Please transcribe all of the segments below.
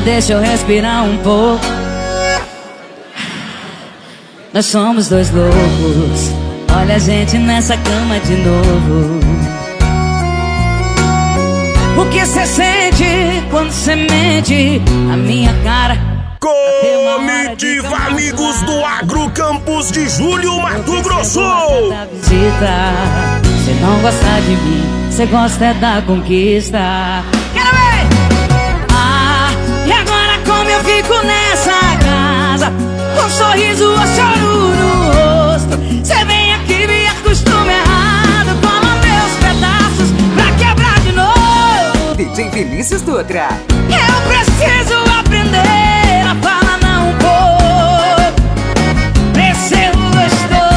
deixa eu respirar um pouco. Nós somos dois loucos, olha a gente nessa cama de novo. O que cê sente quando cê mente a minha cara? Comitiva Amigos do Agro, Campos de Julho, Mato Grosso. Cê não gosta de mim, cê gosta é da conquista. Quero ver! Ah, e agora como eu fico nessa casa, com um sorriso ou choro no rosto? Cê vem aqui, me acostuma errado, cola meus pedaços pra quebrar de novo. DJ Vinícius Dutra. Eu preciso aprender a falar não um pouco, pra ser gostoso.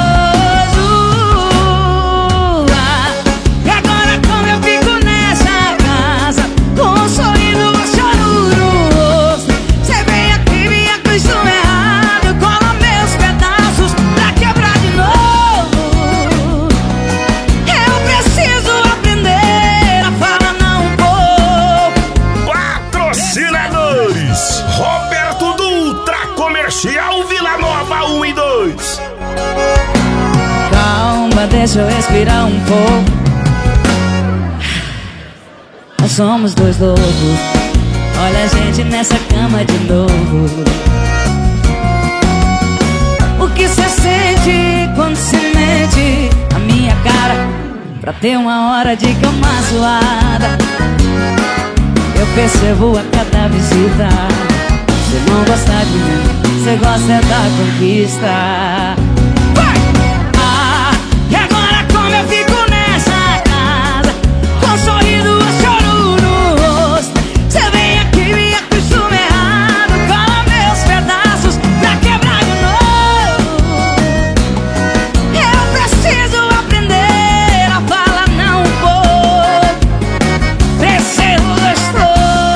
Ah, e agora como eu fico nessa casa, com um sorriso ou choro no rosto? Cê vem aqui, me acostuma errado, cola meus pedaços pra quebrar de novo. Eu preciso aprender a falar não um pouco. Patrocinadores: Roberto Dutra, Comercial Vila Nova 1 e 2. Calma, deixa eu respirar um pouco. Nós somos dois loucos, olha a gente nessa cama de novo. O que cê sente quando cê mente a minha cara, pra ter uma hora de cama zoada? Eu percebo a cada visita, cê não gosta de mim, cê gosta é da conquista. Ah, e agora como eu fico nessa casa, com um sorriso ou choro no rosto? Cê vem aqui, me acostuma errado, cola meus pedaços pra quebrar de novo. Eu preciso aprender a falar não um pouco, pra ser gostoso.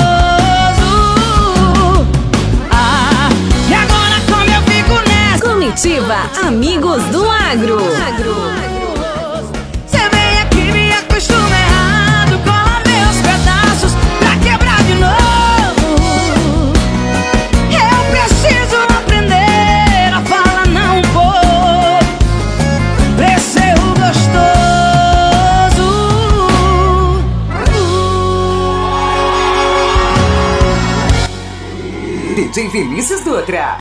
Ah, e agora como eu fico nessa Comitiva Amigos do Agro. Cê vem aqui, me acostuma errado, cola meus pedaços pra quebrar de novo. Eu preciso aprender a falar não um pouco, pra ser gostoso. DJ Vinícius Dutra.